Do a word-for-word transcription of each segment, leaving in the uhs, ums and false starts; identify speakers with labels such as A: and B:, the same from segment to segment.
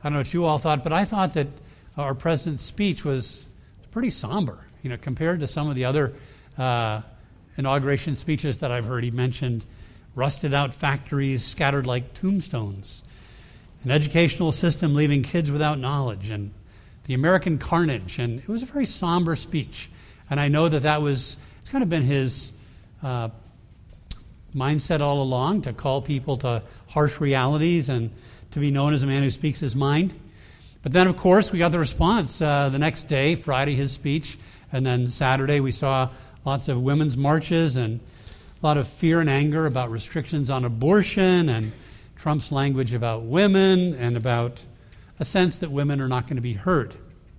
A: I don't know what you all thought, but I thought that our president's speech was pretty somber, you know, compared to some of the other uh, inauguration speeches that I've heard. He mentioned rusted out factories scattered like tombstones, an educational system leaving kids without knowledge, and the American carnage. And it was a very somber speech. And I know that that was, it's kind of been his uh, mindset all along, to call people to harsh realities and to be known as a man who speaks his mind. But then, of course, we got the response uh, the next day, Friday, his speech, and then Saturday we saw lots of women's marches and a lot of fear and anger about restrictions on abortion and Trump's language about women and about a sense that women are not going to be heard.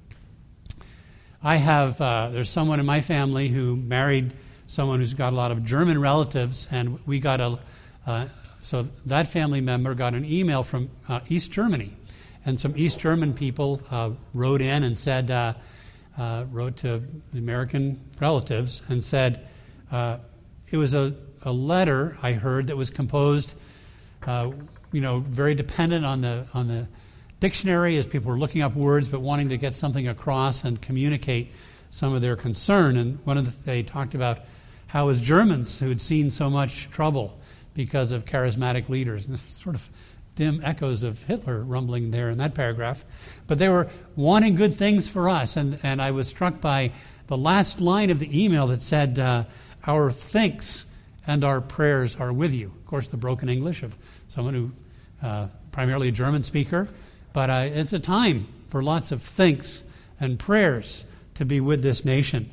A: I have, uh, there's someone in my family who married someone who's got a lot of German relatives, and we got a, uh, so that family member got an email from uh, East Germany, and some East German people uh, wrote in and said, uh, uh, wrote to the American relatives and said, uh, it was a, a letter I heard that was composed, uh, you know, very dependent on the on the dictionary as people were looking up words, but wanting to get something across and communicate some of their concern. And one of the, they talked about how as Germans who had seen so much trouble because of charismatic leaders, and sort of dim echoes of Hitler rumbling there in that paragraph, but they were wanting good things for us. And, and I was struck by the last line of the email that said, uh, our thanks and our prayers are with you. Of course, the broken English of someone who, uh, primarily a German speaker, but uh, it's a time for lots of thanks and prayers to be with this nation.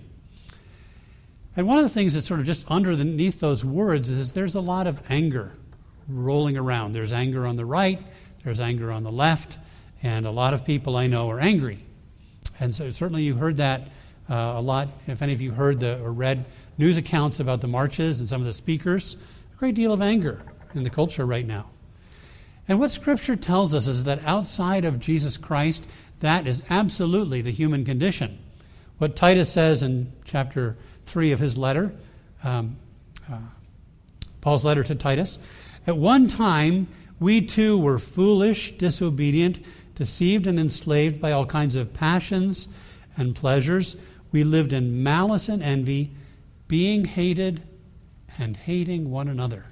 A: And one of the things that's sort of just underneath those words is there's a lot of anger rolling around. There's anger on the right, there's anger on the left, and a lot of people I know are angry. And so certainly you heard that uh, a lot. If any of you heard the or read news accounts about the marches and some of the speakers, a great deal of anger in the culture right now. And what Scripture tells us is that outside of Jesus Christ, that is absolutely the human condition. What Titus says in chapter three of his letter, um, uh, Paul's letter to Titus, at one time we too were foolish, disobedient, deceived and enslaved by all kinds of passions and pleasures. We lived in malice and envy, being hated and hating one another.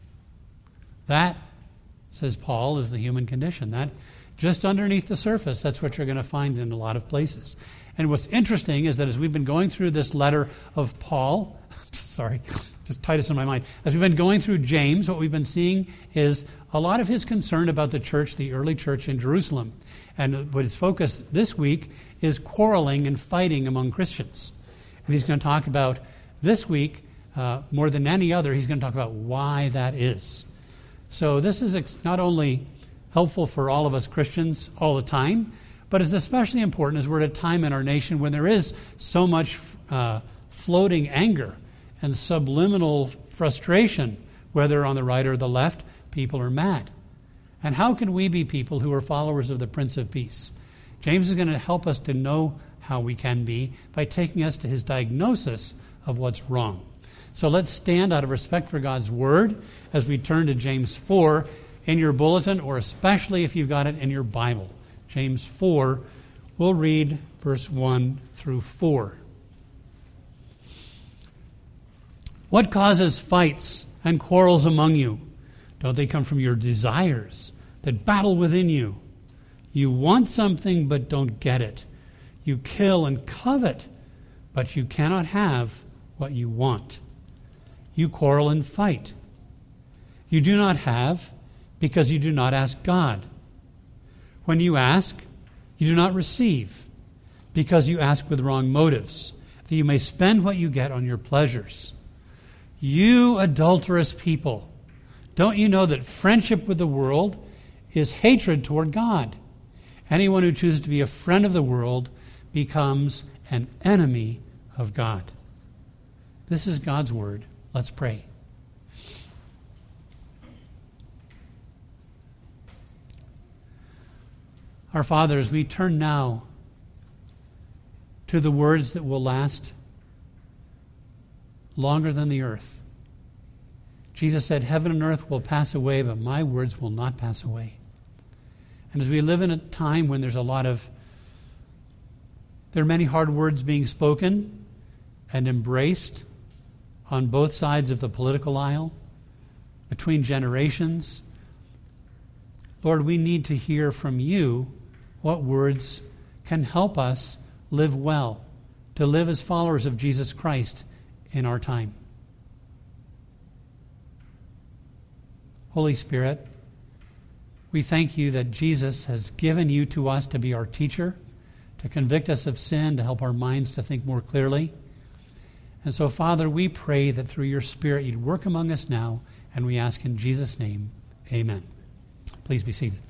A: That, says Paul, is the human condition. That just underneath the surface, that's what you're going to find in a lot of places. And what's interesting is that as we've been going through this letter of Paul, sorry, just Titus in my mind, as we've been going through James, what we've been seeing is a lot of his concern about the church, the early church in Jerusalem. And what his focus this week is quarreling and fighting among Christians. And he's going to talk about this week, uh, more than any other, he's going to talk about why that is. So this is ex- not only helpful for all of us Christians all the time, but it's especially important as we're at a time in our nation when there is so much uh, floating anger and subliminal frustration, whether on the right or the left, people are mad. And how can we be people who are followers of the Prince of Peace? James is going to help us to know how we can be by taking us to his diagnosis of what's wrong. So let's stand out of respect for God's Word as we turn to James four in your bulletin, or especially if you've got it in your Bible. James four, we'll read verse one through four. What causes fights and quarrels among you? Don't they come from your desires that battle within you? You want something but don't get it. You kill and covet, but you cannot have what you want. You quarrel and fight. You do not have because you do not ask God. When you ask, you do not receive because you ask with wrong motives, that you may spend what you get on your pleasures. You adulterous people, don't you know that friendship with the world is hatred toward God? Anyone who chooses to be a friend of the world becomes an enemy of God. This is God's word. Let's pray. Our Father, as we turn now to the words that will last longer than the earth. Jesus said, heaven and earth will pass away, but my words will not pass away. And as we live in a time when there's a lot of, there are many hard words being spoken and embraced on both sides of the political aisle, between generations, Lord, we need to hear from you what words can help us live well, to live as followers of Jesus Christ in our time. Holy Spirit, we thank you that Jesus has given you to us to be our teacher, to convict us of sin, to help our minds to think more clearly. And so, Father, we pray that through your Spirit you'd work among us now, and we ask in Jesus' name, amen. Please be seated.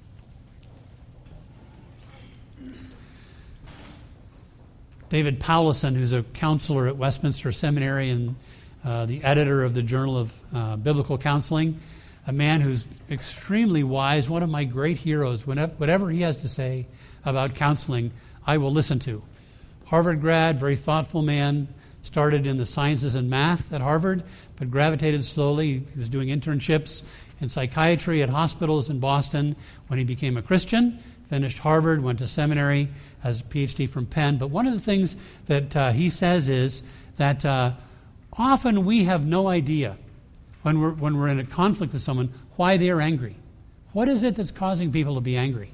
A: David Powlison, who's a counselor at Westminster Seminary and uh, the editor of the Journal of uh, Biblical Counseling, a man who's extremely wise, one of my great heroes. Whenever, whatever he has to say about counseling, I will listen to. Harvard grad, very thoughtful man, started in the sciences and math at Harvard, but gravitated slowly. He was doing internships in psychiatry at hospitals in Boston when he became a Christian, finished Harvard, went to seminary, has a P H D from Penn. But one of the things that uh, he says is that uh, often we have no idea when we're, when we're in a conflict with someone why they're angry. What is it that's causing people to be angry?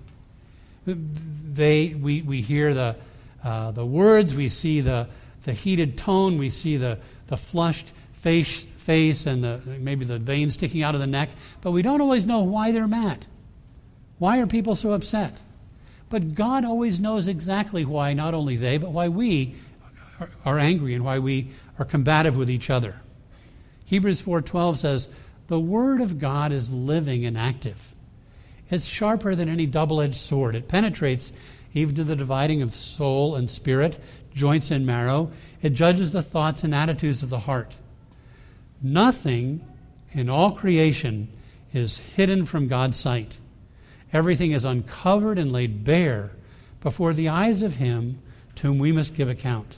A: They, we, we hear the, uh, the words, we see the, the heated tone, we see the, the flushed face, face and the, maybe the veins sticking out of the neck, but we don't always know why they're mad. Why are people so upset? But God always knows exactly why, not only they, but why we are, are angry and why we are combative with each other. Hebrews four twelve says, the word of God is living and active. It's sharper than any double-edged sword. It penetrates even to the dividing of soul and spirit, joints and marrow. It judges the thoughts and attitudes of the heart. Nothing in all creation is hidden from God's sight. Everything is uncovered and laid bare before the eyes of him to whom we must give account.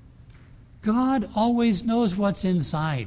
A: God always knows what's inside.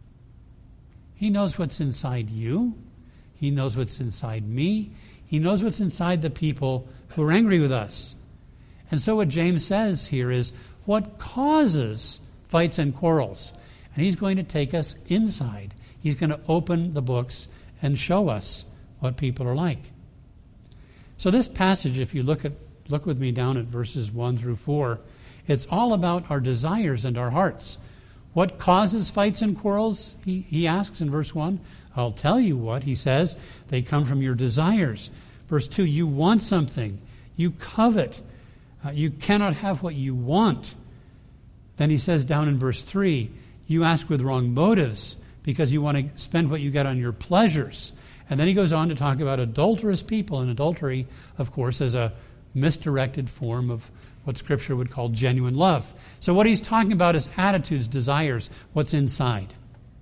A: He knows what's inside you. He knows what's inside me. He knows what's inside the people who are angry with us. And so what James says here is what causes fights and quarrels. And he's going to take us inside. He's going to open the books and show us what people are like. So this passage, if you look at look with me down at verses one through four, it's all about our desires and our hearts. What causes fights and quarrels, he, he asks in verse one. I'll tell you what, he says. They come from your desires. Verse two, you want something. You covet. Uh, you cannot have what you want. Then he says down in verse three, you ask with wrong motives because you want to spend what you get on your pleasures. And then he goes on to talk about adulterous people, and adultery, of course, is a misdirected form of what Scripture would call genuine love. So what he's talking about is attitudes, desires, what's inside.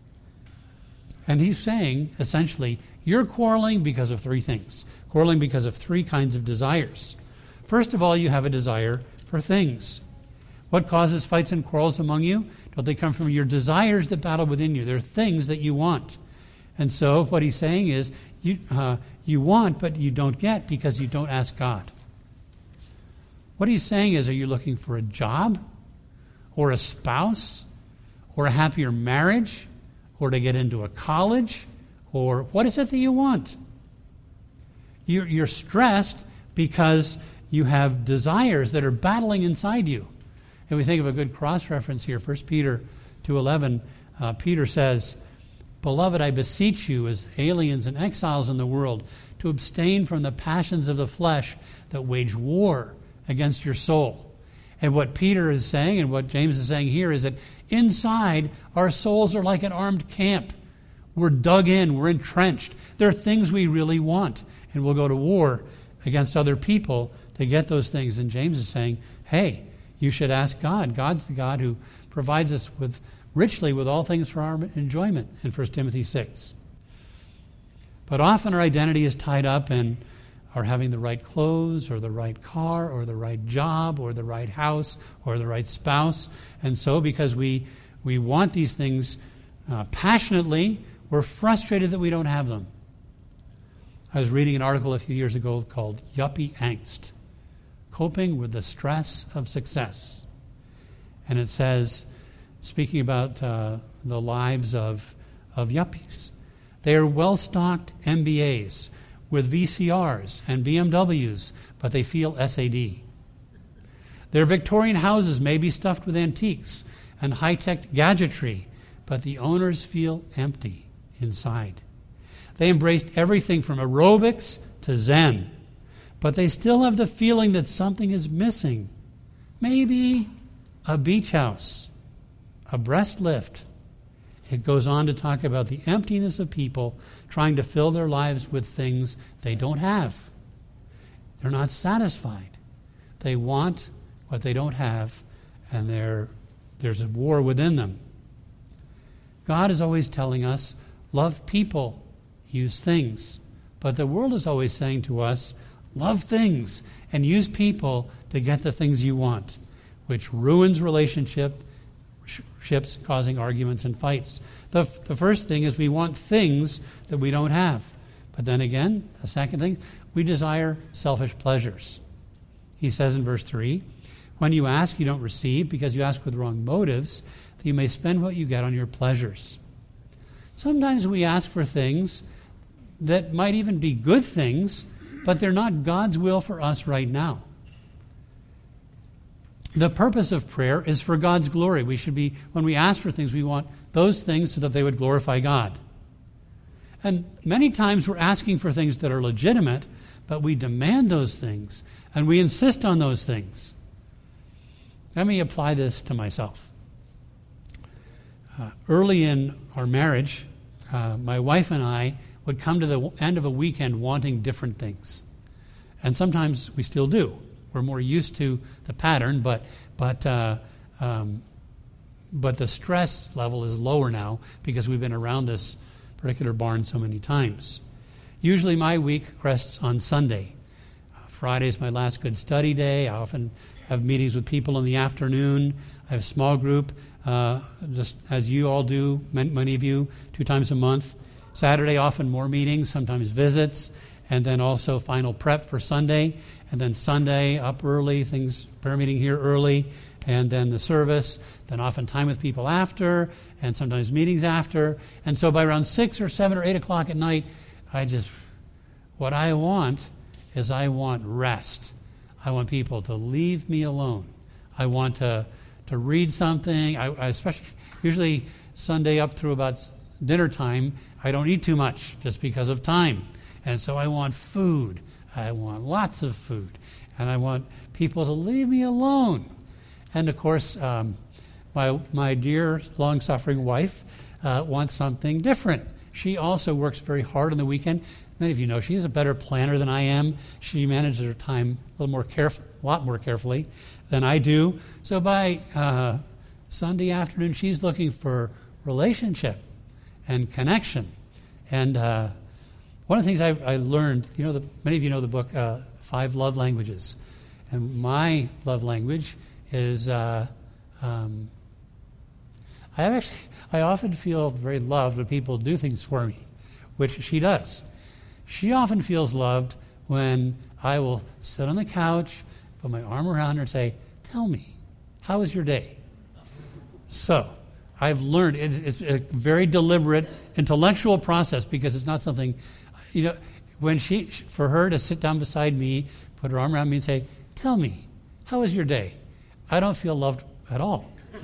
A: And he's saying, essentially, you're quarreling because of three things. Quarreling because of three kinds of desires. First of all, you have a desire for things. What causes fights and quarrels among you? Don't they come from your desires that battle within you? They're things that you want. And so what he's saying is, you, uh, you want, but you don't get because you don't ask God. What he's saying is, are you looking for a job or a spouse or a happier marriage or to get into a college? Or what is it that you want? You're, you're stressed because you have desires that are battling inside you. And we think of a good cross-reference here, First Peter two eleven. Uh, Peter says, Beloved, I beseech you as aliens and exiles in the world to abstain from the passions of the flesh that wage war against your soul. And what Peter is saying and what James is saying here is that inside our souls are like an armed camp. We're dug in, we're entrenched. There are things we really want, and we'll go to war against other people to get those things. And James is saying, hey, you should ask God. God's the God who provides us with richly with all things for our enjoyment in First Timothy six. But often our identity is tied up in our having the right clothes or the right car or the right job or the right house or the right spouse. And so because we, we want these things uh, passionately, we're frustrated that we don't have them. I was reading an article a few years ago called Yuppie Angst, Coping with the Stress of Success. And it says, speaking about uh, the lives of, of yuppies, they are well-stocked M B As with V C Rs and B M Ws, but they feel S A D. Their Victorian houses may be stuffed with antiques and high-tech gadgetry, but the owners feel empty inside. They embraced everything from aerobics to Zen, but they still have the feeling that something is missing. Maybe a beach house, a breast lift. It goes on to talk about the emptiness of people trying to fill their lives with things they don't have. They're not satisfied. They want what they don't have, and they're, there's a war within them. God is always telling us, love people, use things. But the world is always saying to us, love things and use people to get the things you want, which ruins relationships, causing arguments and fights. The, f- the first thing is we want things that we don't have. But then again, the second thing, we desire selfish pleasures. He says in verse three, when you ask, you don't receive because you ask with wrong motives, that you may spend what you get on your pleasures. Sometimes we ask for things that might even be good things, but they're not God's will for us right now. The purpose of prayer is for God's glory. We should be, when we ask for things, we want those things so that they would glorify God. And many times we're asking for things that are legitimate, but we demand those things, and we insist on those things. Let me apply this to myself. Uh, early in our marriage, uh, my wife and I would come to the end of a weekend wanting different things. And sometimes we still do. We're more used to the pattern, but but uh, um, but the stress level is lower now because we've been around this particular barn so many times. Usually my week rests on Sunday. Uh, Friday is my last good study day. I often have meetings with people in the afternoon. I have a small group, uh, just as you all do, many, many of you, two times a month. Saturday, often more meetings, sometimes visits, and then also final prep for Sunday. And then Sunday, up early, things, prayer meeting here early, and then the service, then often time with people after, and sometimes meetings after. And so by around six or seven or eight o'clock at night, I just, what I want is I want rest. I want people to leave me alone. I want to to read something. I, I especially, usually Sunday up through about dinner time, I don't eat too much just because of time. And so I want food. I want lots of food. And I want people to leave me alone. And of course, um, my my dear, long-suffering wife uh, wants something different. She also works very hard on the weekend. Many of you know she is a better planner than I am. She manages her time a little more careful, a lot more carefully than I do. So by uh, Sunday afternoon, she's looking for relationship and connection. And uh, one of the things I, I learned, you know, the, many of you know the book uh, Five Love Languages, and my love language is uh, um, I actually I often feel very loved when people do things for me, which she does. She often feels loved when I will sit on the couch, put my arm around her and say, tell me, how was your day? So I've learned it, it's a very deliberate intellectual process because it's not something, you know, when she, for her to sit down beside me, put her arm around me and say, tell me, how was your day? I don't feel loved at all.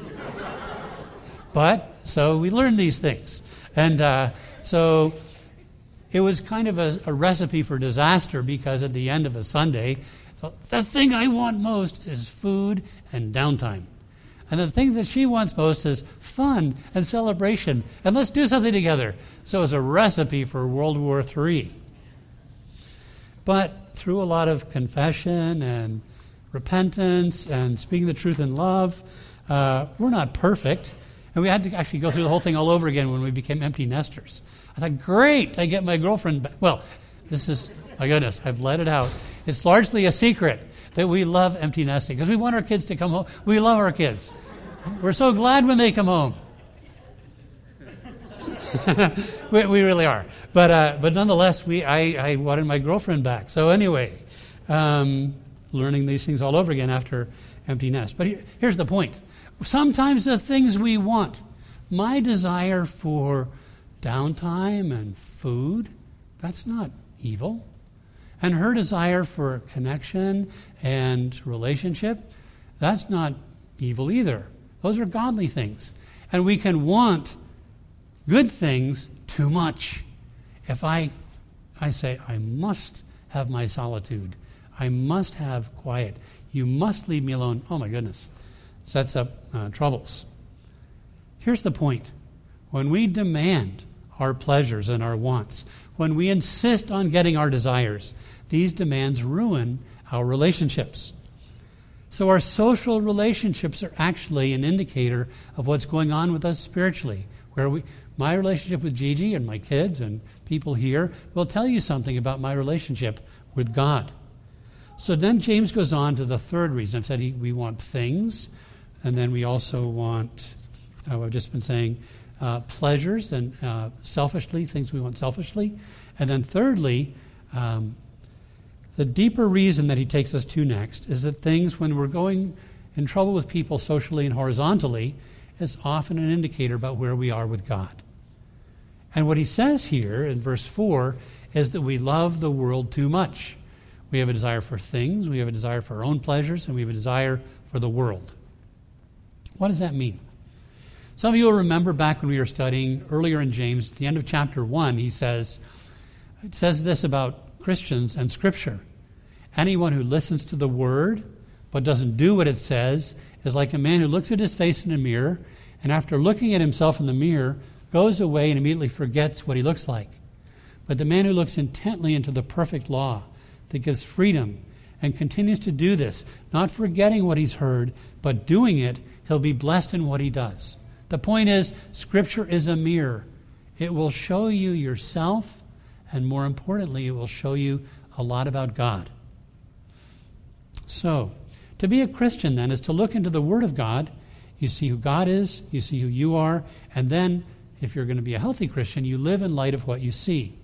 A: But, so we learned these things. And uh, so it was kind of a, a recipe for disaster because at the end of a Sunday, so the thing I want most is food and downtime. And the thing that she wants most is fun and celebration. And let's do something together. So it's a recipe for World War Three. But through a lot of confession and repentance and speaking the truth in love, uh, we're not perfect. And we had to actually go through the whole thing all over again when we became empty nesters. I thought, great, I get my girlfriend back. Well, this is, my goodness, I've let it out. It's largely a secret that we love empty nesting because we want our kids to come home. We love our kids. We're so glad when they come home. we, we really are. But uh, but nonetheless, we I, I wanted my girlfriend back. So anyway, um, learning these things all over again after empty nest. But here, here's the point. Sometimes the things we want, my desire for downtime and food, that's not evil. And her desire for connection and relationship, that's not evil either. Those are godly things. And we can want good things too much. If I, I say, I must have my solitude. I must have quiet. You must leave me alone. Oh my goodness. Sets up uh, troubles. Here's the point. When we demand our pleasures and our wants, when we insist on getting our desires, these demands ruin our relationships. So our social relationships are actually an indicator of what's going on with us spiritually. Where we, my relationship with Gigi and my kids and people here will tell you something about my relationship with God. So then James goes on to the third reason. I've said he, we want things, and then we also want, oh, I've just been saying, uh, pleasures and uh, selfishly, things we want selfishly. And then thirdly, um, the deeper reason that he takes us to next is that things, when we're going in trouble with people socially and horizontally, is often an indicator about where we are with God. And what he says here in verse four is that we love the world too much. We have a desire for things, we have a desire for our own pleasures, and we have a desire for the world. What does that mean? Some of you will remember back when we were studying earlier in James, at the end of chapter one, he says, it says this about Christians and Scripture. Anyone who listens to the word but doesn't do what it says is like a man who looks at his face in a mirror and after looking at himself in the mirror goes away and immediately forgets what he looks like. But the man who looks intently into the perfect law that gives freedom and continues to do this, not forgetting what he's heard, but doing it, he'll be blessed in what he does. The point is, Scripture is a mirror. It will show you yourself, and more importantly, it will show you a lot about God. So, to be a Christian then is to look into the Word of God. You see who God is, you see who you are, and then, if you're going to be a healthy Christian, you live in light of what you see.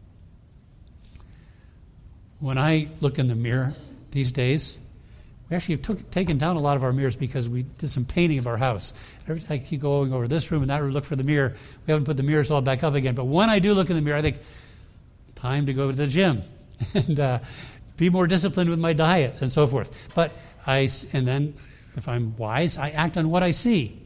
A: When I look in the mirror these days, we actually have took, taken down a lot of our mirrors because we did some painting of our house. Every time I keep going over this room and that room, look for the mirror. We haven't put the mirrors all back up again. But when I do look in the mirror, I think, time to go to the gym and uh, be more disciplined with my diet and so forth. But I, and then if I'm wise, I act on what I see.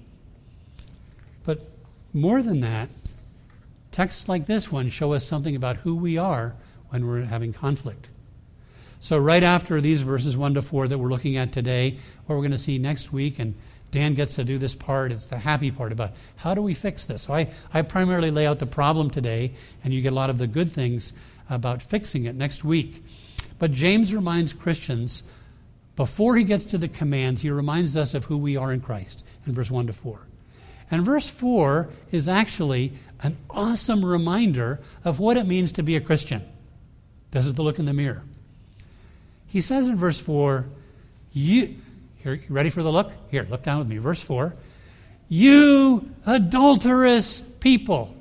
A: But more than that, texts like this one show us something about who we are when we're having conflict. So right after these verses one to four that we're looking at today, what we're going to see next week, and Dan gets to do this part, it's the happy part about how do we fix this. So I, I primarily lay out the problem today, and you get a lot of the good things about fixing it next week. But James reminds Christians, before he gets to the commands, he reminds us of who we are in Christ in verse one to four. And verse four is actually an awesome reminder of what it means to be a Christian. This is the look in the mirror. He says in verse four, you, here, you ready for the look? Here, look down with me. Verse four, you adulterous people.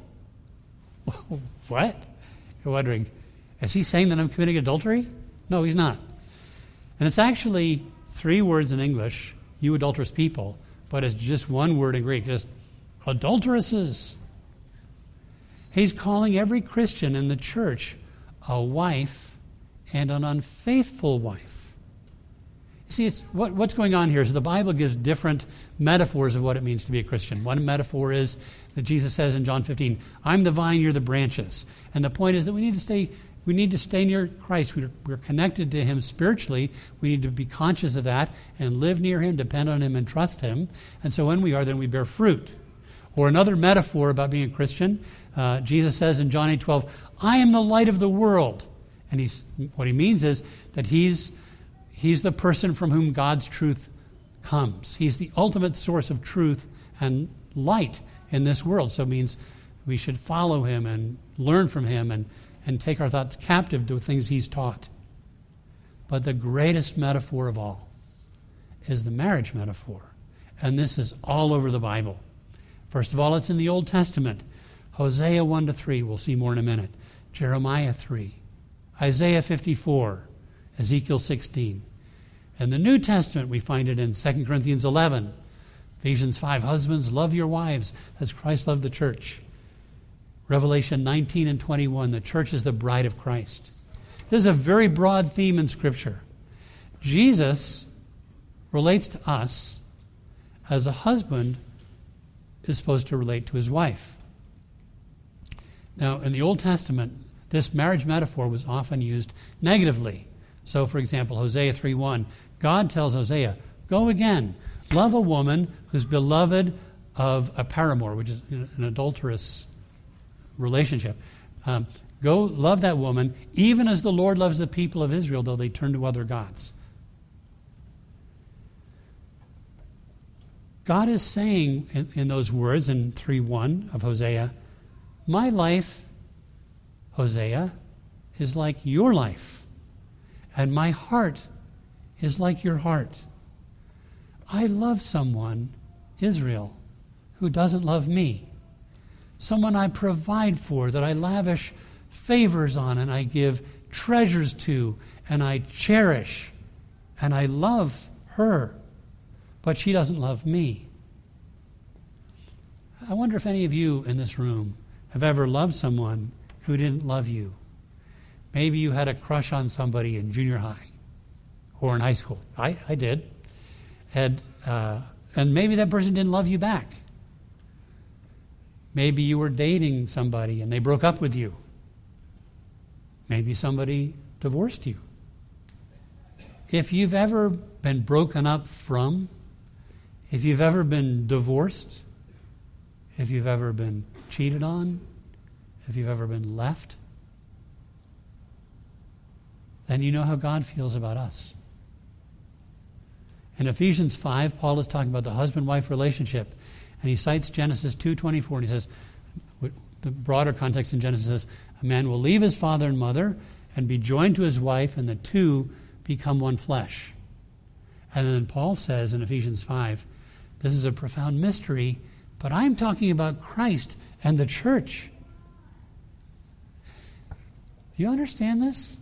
A: What? You're wondering, is he saying that I'm committing adultery? No, he's not. And it's actually three words in English, you adulterous people, but it's just one word in Greek, just adulteresses. He's calling every Christian in the church a wife and an unfaithful wife. You see, it's what, what's going on here is the Bible gives different metaphors of what it means to be a Christian. One metaphor is that Jesus says in John fifteen, I'm the vine, you're the branches. And the point is that we need to stay, we need to stay near Christ. We're, we're connected to him spiritually. We need to be conscious of that and live near him, depend on him, and trust him. And so when we are, then we bear fruit. Or another metaphor about being a Christian, uh, Jesus says in John eight twelve, I am the light of the world. And he's, what he means is that he's, he's the person from whom God's truth comes. He's the ultimate source of truth and light in this world. So it means we should follow him and learn from him and, and take our thoughts captive to things he's taught. But the greatest metaphor of all is the marriage metaphor. And this is all over the Bible. First of all, it's in the Old Testament. Hosea one to three, we'll see more in a minute. Jeremiah three. Isaiah fifty-four. Ezekiel sixteen. In the New Testament, we find it in Second Corinthians eleven. Ephesians five, husbands, love your wives as Christ loved the church. Revelation nineteen and twenty-one, the church is the bride of Christ. This is a very broad theme in Scripture. Jesus relates to us as a husband is supposed to relate to his wife. Now, in the Old Testament, this marriage metaphor was often used negatively. So, for example, Hosea three one, God tells Hosea, go again, love a woman who's beloved of a paramour, which is an adulterous relationship. Um, go love that woman, even as the Lord loves the people of Israel, though they turn to other gods. God is saying in, in those words in three one of Hosea, my life, Hosea, is like your life, and my heart is like your heart. I love someone, Israel, who doesn't love me. Someone I provide for, that I lavish favors on, and I give treasures to, and I cherish, and I love her, but she doesn't love me. I wonder if any of you in this room have ever loved someone who didn't love you. Maybe you had a crush on somebody in junior high or in high school. I, I did. And, uh, and maybe that person didn't love you back. Maybe you were dating somebody and they broke up with you. Maybe somebody divorced you. If you've ever been broken up from, if you've ever been divorced, if you've ever been cheated on, if you've ever been left, then you know how God feels about us. In Ephesians five, Paul is talking about the husband-wife relationship, and he cites Genesis two twenty-four, and he says, the broader context in Genesis says, a man will leave his father and mother and be joined to his wife, and the two become one flesh. And then Paul says in Ephesians five, this is a profound mystery, but I'm talking about Christ and the church. Do you understand this?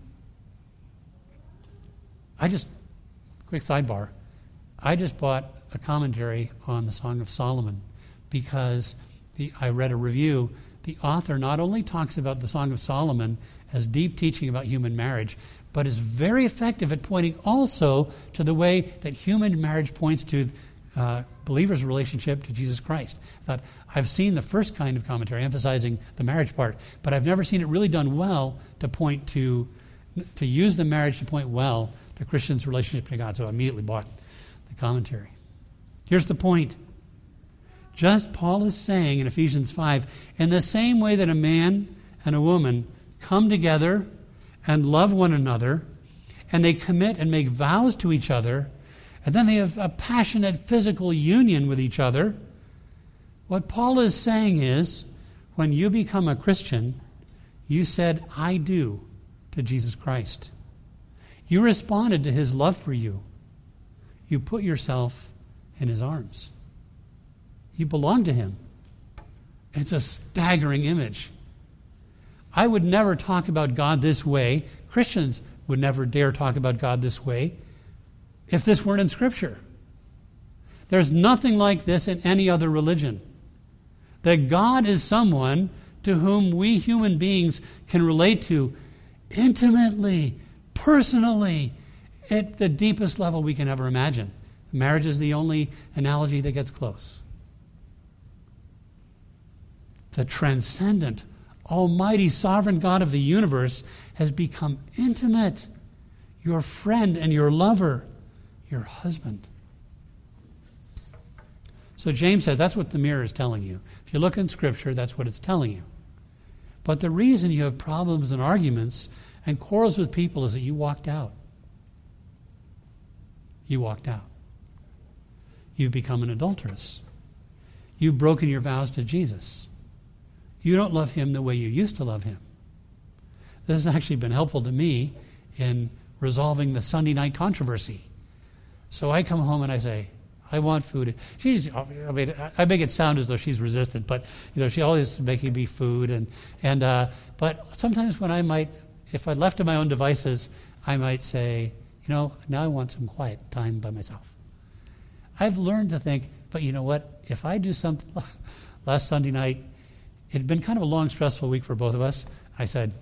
A: I just, quick sidebar, I just bought a commentary on the Song of Solomon because the, I read a review. The author not only talks about the Song of Solomon as deep teaching about human marriage, but is very effective at pointing also to the way that human marriage points to uh, believers' relationship to Jesus Christ. I thought, I've seen the first kind of commentary emphasizing the marriage part, but I've never seen it really done well to point to, to use the marriage to point well to Christians' relationship to God. So I immediately bought the commentary. Here's the point. Just Paul is saying in Ephesians five, in the same way that a man and a woman come together and love one another, and they commit and make vows to each other, and then they have a passionate physical union with each other, what Paul is saying is, when you become a Christian, you said, I do, to Jesus Christ. You responded to his love for you. You put yourself in his arms. You belong to him. It's a staggering image. I would never talk about God this way. Christians would never dare talk about God this way if this weren't in Scripture. There's nothing like this in any other religion. That God is someone to whom we human beings can relate to intimately, personally, at the deepest level we can ever imagine. Marriage is the only analogy that gets close. The transcendent, almighty, sovereign God of the universe has become intimate, your friend and your lover, your husband. So James said that's what the mirror is telling you. If you look in Scripture, that's what it's telling you. But the reason you have problems and arguments and quarrels with people is that you walked out. You walked out. You've become an adulteress. You've broken your vows to Jesus. You don't love him the way you used to love him. This has actually been helpful to me in resolving the Sunday night controversy. So I come home and I say, I want food. She's, I mean, I make it sound as though she's resistant, but, you know, she always is making me food. And, and uh, but sometimes when I might, if I left to my own devices, I might say, you know, now I want some quiet time by myself. I've learned to think, but you know what? If I do something, last Sunday night, it had been kind of a long, stressful week for both of us. I said,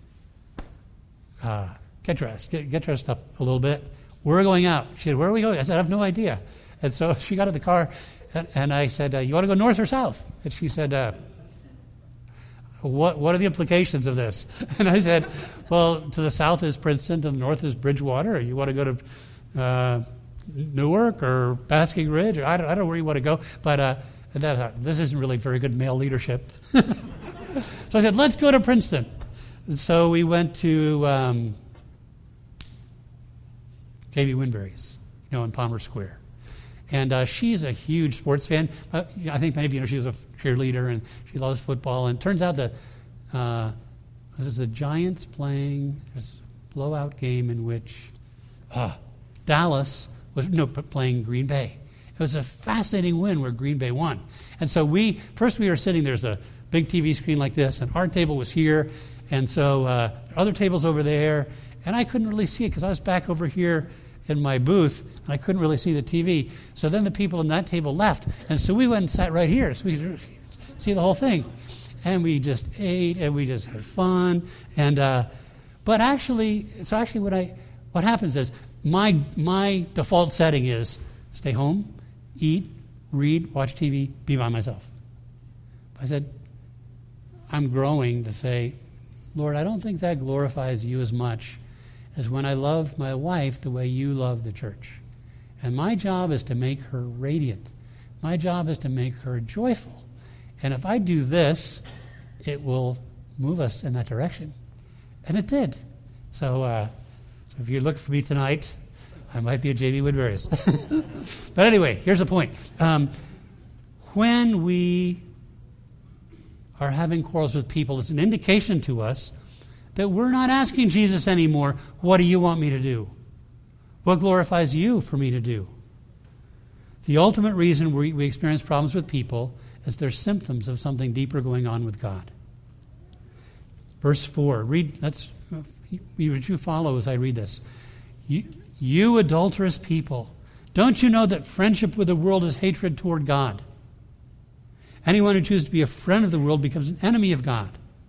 A: uh, get dressed, get, get dressed up a little bit. We're going out. She said, where are we going? I said, I have no idea. And so she got in the car, and, and I said, uh, you want to go north or south? And she said, uh, what what are the implications of this? And I said, well, to the south is Princeton, to the north is Bridgewater. Or you want to go to uh, Newark or Basking Ridge? Or I, don't, I don't know where you want to go. But uh, that, uh, this isn't really very good male leadership. So I said, let's go to Princeton. And so we went to um, Jamie Winberry's, you know, in Palmer Square. And uh, she's a huge sports fan. Uh, I think many of you know she's a cheerleader and she loves football. And it turns out that uh, this is the Giants playing this blowout game in which uh, Dallas was no playing Green Bay. It was a fascinating win where Green Bay won. And so we, first we were sitting, there's a big T V screen like this, and our table was here. And so uh, other tables over there. And I couldn't really see it because I was back over here in my booth, and I couldn't really see the T V. So then the people in that table left, and so we went and sat right here so we could see the whole thing. And we just ate, and we just had fun. And uh, but actually, so actually, what I what happens is my my default setting is stay home, eat, read, watch T V, be by myself. I said, I'm growing to say, Lord, I don't think that glorifies you as much as when I love my wife the way you love the church. And my job is to make her radiant. My job is to make her joyful. And if I do this, it will move us in that direction. And it did. So, uh, so if you're looking for me tonight, I might be at J B Woodbury's. But anyway, here's the point. Um, when we are having quarrels with people, it's an indication to us that we're not asking Jesus anymore, what do you want me to do? What glorifies you for me to do? The ultimate reason we, we experience problems with people is they're symptoms of something deeper going on with God. Verse four, read, let's, you, you follow as I read this. You, you adulterous people, don't you know that friendship with the world is hatred toward God? Anyone who chooses to be a friend of the world becomes an enemy of God.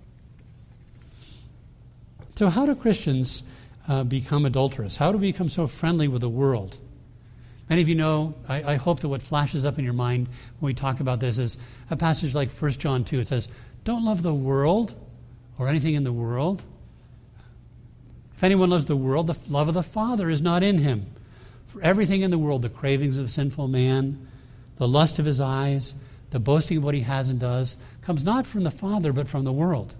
A: So how do Christians uh, become adulterous? How do we become so friendly with the world? Many of you know, I, I hope that what flashes up in your mind when we talk about this is a passage like First John two. It says, don't love the world or anything in the world. If anyone loves the world, the love of the Father is not in him. For everything in the world, the cravings of sinful man, the lust of his eyes, the boasting of what he has and does, comes not from the Father, but from the world.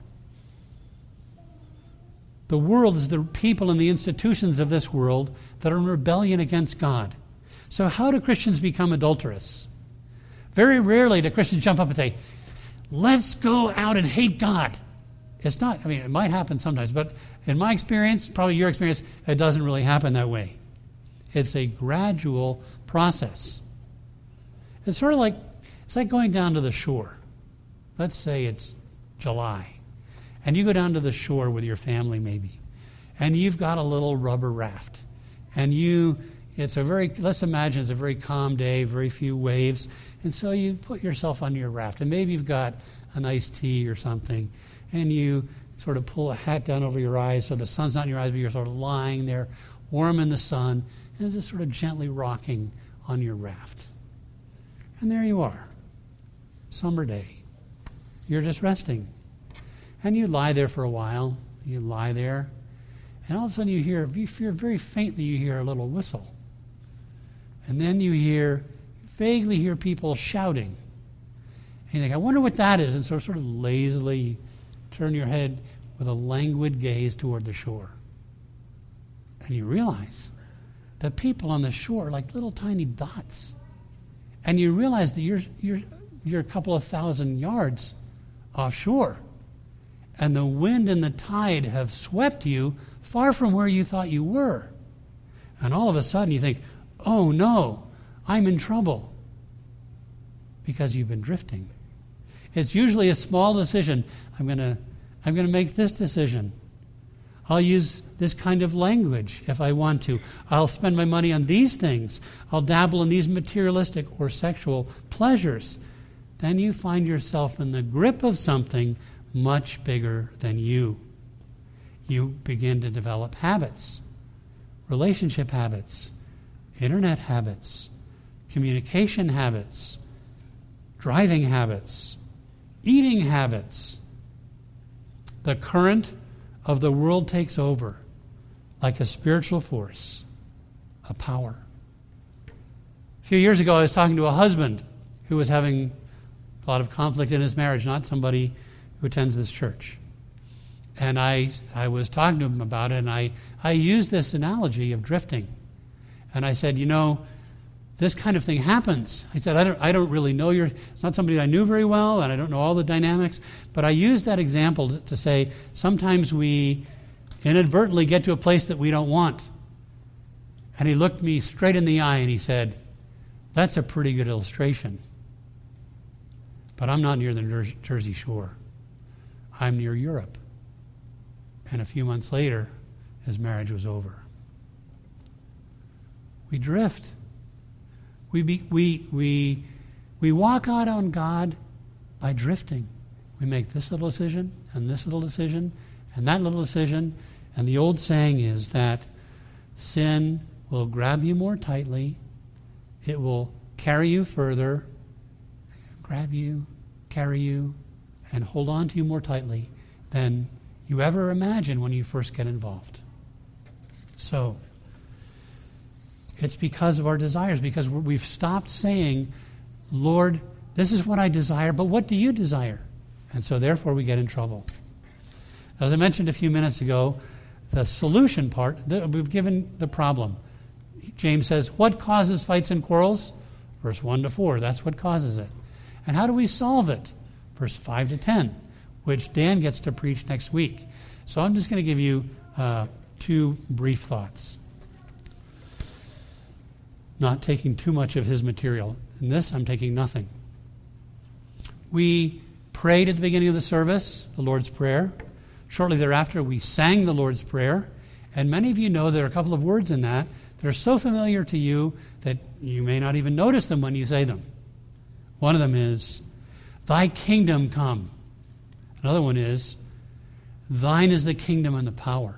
A: The world is the people and the institutions of this world that are in rebellion against God. So how do Christians become adulterous? Very rarely do Christians jump up and say, let's go out and hate God. It's not, I mean, it might happen sometimes, but in my experience, probably your experience, it doesn't really happen that way. It's a gradual process. It's sort of like, it's like going down to the shore. Let's say it's July. And you go down to the shore with your family maybe, and you've got a little rubber raft. And you, it's a very, let's imagine it's a very calm day, very few waves, and so you put yourself on your raft. And maybe you've got a nice tea or something, and you sort of pull a hat down over your eyes so the sun's not in your eyes, but you're sort of lying there, warm in the sun, and just sort of gently rocking on your raft. And there you are, summer day. You're just resting. And you lie there for a while. You lie there. And all of a sudden you hear, you hear very faintly, you hear a little whistle. And then you hear, vaguely hear people shouting. And you think, I wonder what that is. And so sort of lazily turn your head with a languid gaze toward the shore. And you realize that people on the shore are like little tiny dots. And you realize that you're, you're, you're a couple of thousand yards offshore. And the wind and the tide have swept you far from where you thought you were. And all of a sudden you think, oh no, I'm in trouble because you've been drifting. It's usually a small decision. I'm going to I'm going to make this decision. I'll use this kind of language if I want to. I'll spend my money on these things. I'll dabble in these materialistic or sexual pleasures. Then you find yourself in the grip of something much bigger than you. You begin to develop habits, relationship habits, internet habits, communication habits, driving habits, eating habits. The current of the world takes over like a spiritual force, a power. A few years ago, I was talking to a husband who was having a lot of conflict in his marriage, not somebody who attends this church. And I I was talking to him about it, and I, I used this analogy of drifting. And I said, you know, this kind of thing happens. I said, I don't, I don't really know your, it's not somebody I knew very well, and I don't know all the dynamics, but I used that example to, to say sometimes we inadvertently get to a place that we don't want. And he looked me straight in the eye and he said, that's a pretty good illustration. But I'm not near the Jer- Jersey Shore. I'm near Europe. And a few months later, his marriage was over. We drift. We, be, we, we, we walk out on God by drifting. We make this little decision and this little decision and that little decision. And the old saying is that sin will grab you more tightly. It will carry you further, grab you, carry you, and hold on to you more tightly than you ever imagined when you first get involved. So, it's because of our desires, because we've stopped saying, Lord, this is what I desire, but what do you desire? And so therefore we get in trouble. As I mentioned a few minutes ago, the solution part, we've given the problem. James says, what causes fights and quarrels? Verse one to four, that's what causes it. And how do we solve it? Verse five to ten, which Dan gets to preach next week. So I'm just going to give you uh, two brief thoughts. Not taking too much of his material. In this, I'm taking nothing. We prayed at the beginning of the service, the Lord's Prayer. Shortly thereafter, we sang the Lord's Prayer. And many of you know there are a couple of words in that that are so familiar to you that you may not even notice them when you say them. One of them is, Thy kingdom come. Another one is, Thine is the kingdom and the power.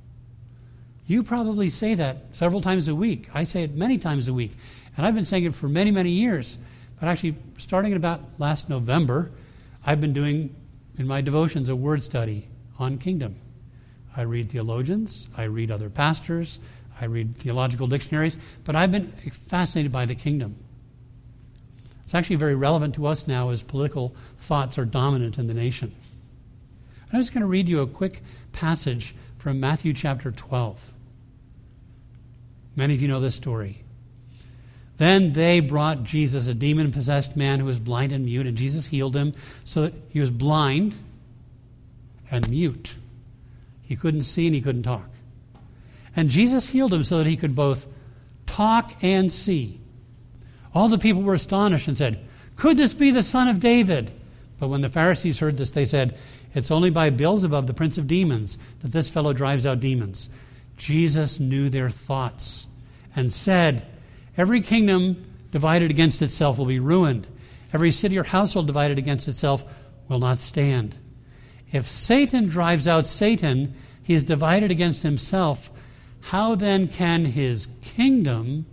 A: You probably say that several times a week. I say it many times a week. And I've been saying it for many, many years. But actually, starting in about last November, I've been doing, in my devotions, a word study on kingdom. I read theologians, I read other pastors, I read theological dictionaries, but I've been fascinated by the kingdom. It's actually very relevant to us now as political thoughts are dominant in the nation. I'm just going to read you a quick passage from Matthew chapter twelve. Many of you know this story. Then they brought Jesus, a demon-possessed man who was blind and mute, and Jesus healed him so that he was blind and mute. He couldn't see and he couldn't talk. And Jesus healed him so that he could both talk and see. All the people were astonished and said, could this be the son of David? But when the Pharisees heard this, they said, it's only by Beelzebub, the prince of demons, that this fellow drives out demons. Jesus knew their thoughts and said, every kingdom divided against itself will be ruined. Every city or household divided against itself will not stand. If Satan drives out Satan, he is divided against himself. How then can his kingdom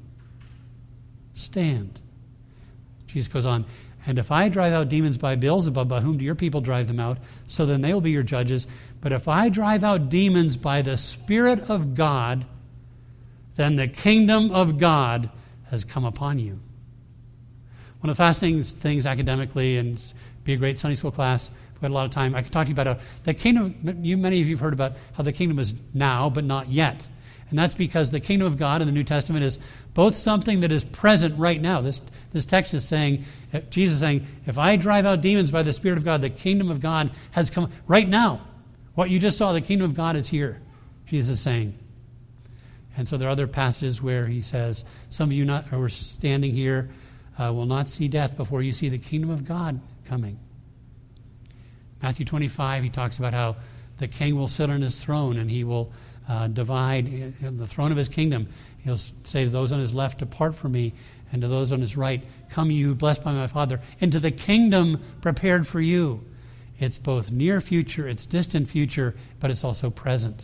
A: stand? Jesus goes on, and if I drive out demons by Beelzebub, by whom do your people drive them out? So then they will be your judges. But if I drive out demons by the Spirit of God, then the kingdom of God has come upon you. One of the fascinating things academically, and be a great Sunday school class, we had a lot of time, I could talk to you about how the kingdom, you, many of you have heard about how the kingdom is now, but not yet. And that's because the kingdom of God in the New Testament is both something that is present right now. This, this text is saying, Jesus is saying, if I drive out demons by the Spirit of God, the kingdom of God has come right now. What you just saw, the kingdom of God is here, Jesus is saying. And so there are other passages where he says, some of you not, who are standing here uh, will not see death before you see the kingdom of God coming. Matthew twenty-five, he talks about how the king will sit on his throne and he will uh, divide uh, the throne of his kingdom. He'll say to those on his left, depart from me, and to those on his right, come you blessed by my Father, into the kingdom prepared for you. It's both near future, it's distant future, but it's also present.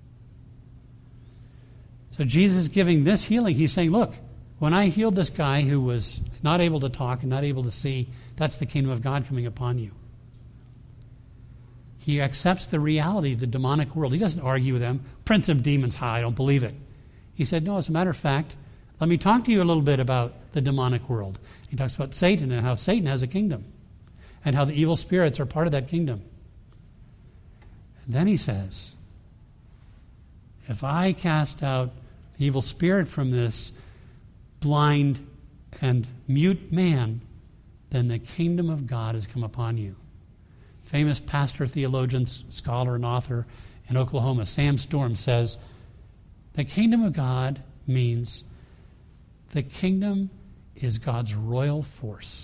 A: So Jesus is giving this healing. He's saying, look, when I healed this guy who was not able to talk and not able to see, that's the kingdom of God coming upon you. He accepts the reality of the demonic world. He doesn't argue with them. Prince of demons, ha, I don't believe it. He said, no, as a matter of fact, let me talk to you a little bit about the demonic world. He talks about Satan and how Satan has a kingdom and how the evil spirits are part of that kingdom. And then he says, if I cast out the evil spirit from this blind and mute man, then the kingdom of God has come upon you. Famous pastor, theologian, scholar, and author in Oklahoma, Sam Storm, says, the kingdom of God means the kingdom is God's royal force.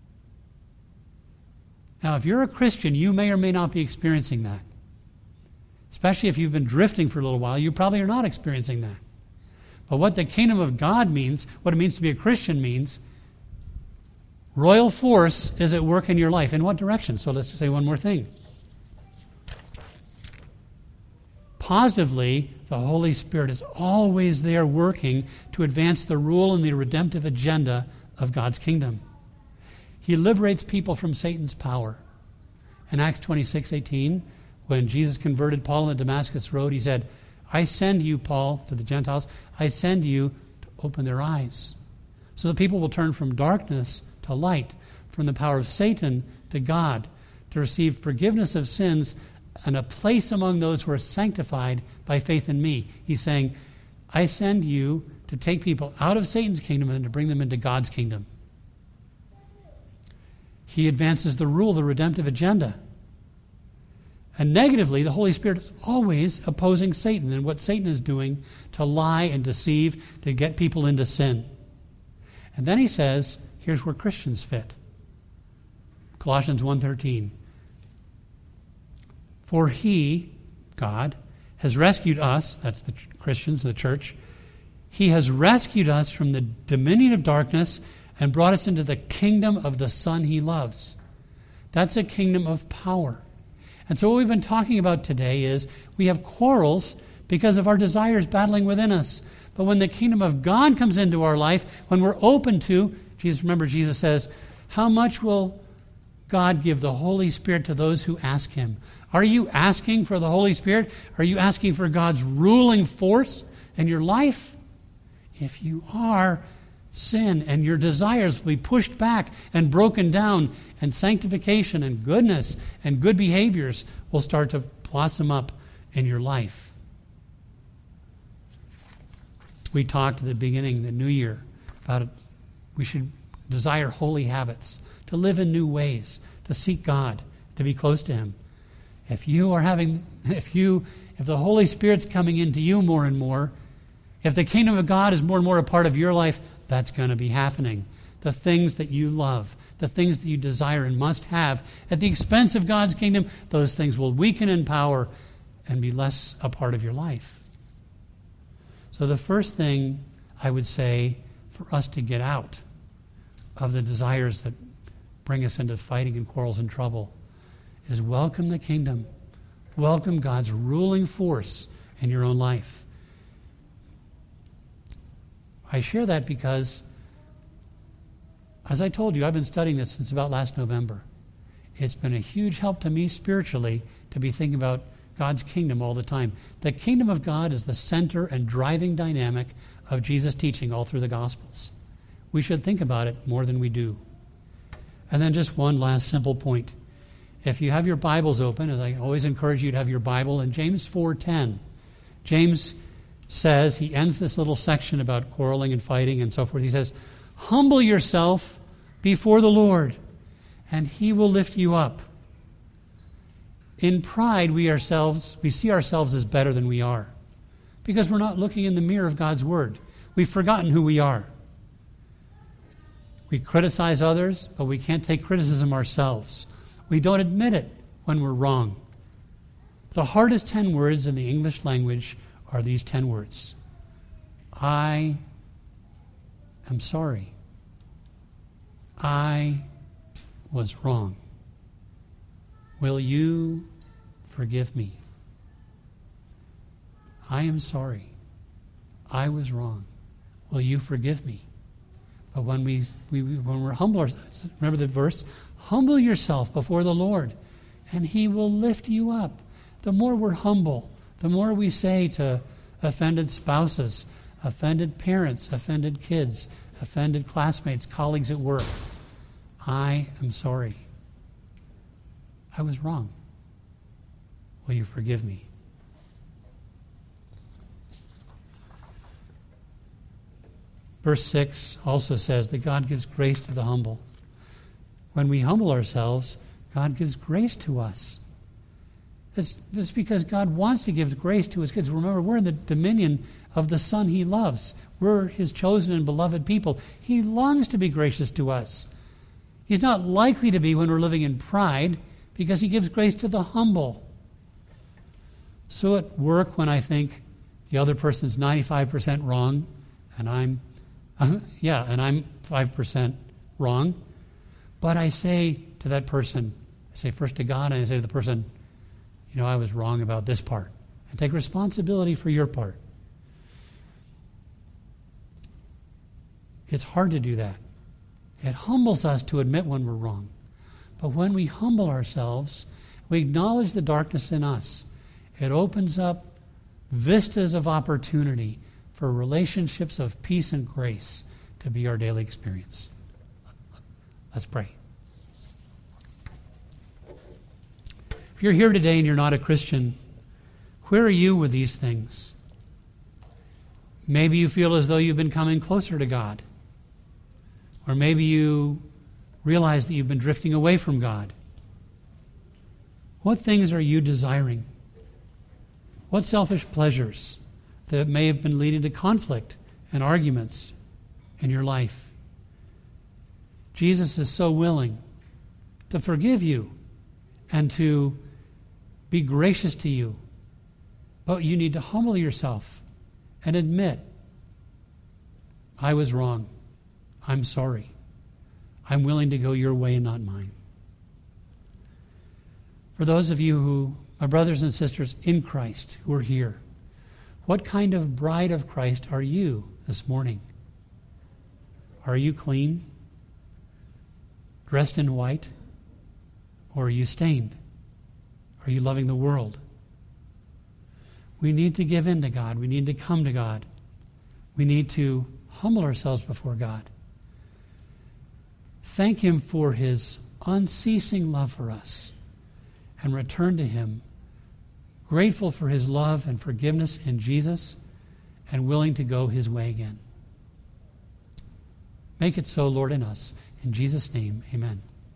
A: Now, if you're a Christian, you may or may not be experiencing that. Especially if you've been drifting for a little while, you probably are not experiencing that. But what the kingdom of God means, what it means to be a Christian means, royal force is at work in your life. In what direction? So let's just say one more thing. Positively, the Holy Spirit is always there working to advance the rule and the redemptive agenda of God's kingdom. He liberates people from Satan's power. In Acts twenty-six eighteen, when Jesus converted Paul on the Damascus Road, he said, I send you, Paul, to the Gentiles, I send you to open their eyes. So the people will turn from darkness to light, from the power of Satan to God, to receive forgiveness of sins and a place among those who are sanctified by faith in me. He's saying, I send you to take people out of Satan's kingdom and to bring them into God's kingdom. He advances the rule, the redemptive agenda. And negatively, the Holy Spirit is always opposing Satan and what Satan is doing to lie and deceive, to get people into sin. And then he says, here's where Christians fit. Colossians one thirteen. For he, God, has rescued us, that's the Christians, the church, he has rescued us from the dominion of darkness and brought us into the kingdom of the Son he loves. That's a kingdom of power. And so what we've been talking about today is we have quarrels because of our desires battling within us. But when the kingdom of God comes into our life, when we're open to, Jesus, remember Jesus says, how much will God give the Holy Spirit to those who ask him? Are you asking for the Holy Spirit? Are you asking for God's ruling force in your life? If you are, sin and your desires will be pushed back and broken down, and sanctification and goodness and good behaviors will start to blossom up in your life. We talked at the beginning of the new year about it. We should desire holy habits, to live in new ways, to seek God, to be close to him. If you are having, if you, if the Holy Spirit's coming into you more and more, if the kingdom of God is more and more a part of your life, that's going to be happening. The things that you love, the things that you desire and must have at the expense of God's kingdom, those things will weaken in power and be less a part of your life. So the first thing I would say for us to get out of the desires that bring us into fighting and quarrels and trouble is welcome the kingdom. Welcome God's ruling force in your own life. I share that because, as I told you, I've been studying this since about last November. It's been a huge help to me spiritually to be thinking about God's kingdom all the time. The kingdom of God is the center and driving dynamic of Jesus' teaching all through the Gospels. We should think about it more than we do. And then just one last simple point. If you have your Bibles open, as I always encourage you to have your Bible, in James four ten, James says, he ends this little section about quarreling and fighting and so forth. He says, humble yourself before the Lord, and he will lift you up. In pride, we ourselves, we see ourselves as better than we are. Because we're not looking in the mirror of God's Word. We've forgotten who we are. We criticize others, but we can't take criticism ourselves. We don't admit it when we're wrong. The hardest ten words in the English language are these ten words. I am sorry. I was wrong. Will you forgive me? I am sorry. I was wrong. Will you forgive me? But when we, we when we're humble ourselves, remember the verse? Humble yourself before the Lord, and He will lift you up. The more we're humble, the more we say to offended spouses, offended parents, offended kids, offended classmates, colleagues at work, I am sorry. I was wrong. Will you forgive me? Verse six also says that God gives grace to the humble. When we humble ourselves, God gives grace to us. It's, it's because God wants to give grace to His kids. Remember, we're in the dominion of the Son He loves. We're His chosen and beloved people. He longs to be gracious to us. He's not likely to be when we're living in pride, because He gives grace to the humble. So at work, when I think the other person's ninety-five percent wrong, and I'm, uh, yeah, and I'm five percent wrong, but I say to that person, I say first to God, and I say to the person, you know, I was wrong about this part. And take responsibility for your part. It's hard to do that. It humbles us to admit when we're wrong. But when we humble ourselves, we acknowledge the darkness in us. It opens up vistas of opportunity for relationships of peace and grace to be our daily experience. Let's pray. If you're here today and you're not a Christian, where are you with these things? Maybe you feel as though you've been coming closer to God. Or maybe you realize that you've been drifting away from God. What things are you desiring? What selfish pleasures that may have been leading to conflict and arguments in your life? Jesus is so willing to forgive you and to be gracious to you. But you need to humble yourself and admit, I was wrong. I'm sorry. I'm willing to go your way and not mine. For those of you who, my brothers and sisters in Christ who are here, what kind of bride of Christ are you this morning? Are you clean? Dressed in white? Or are you stained? Are you loving the world? We need to give in to God. We need to come to God. We need to humble ourselves before God. Thank Him for His unceasing love for us and return to Him, grateful for His love and forgiveness in Jesus and willing to go His way again. Make it so, Lord, in us. In Jesus' name, amen.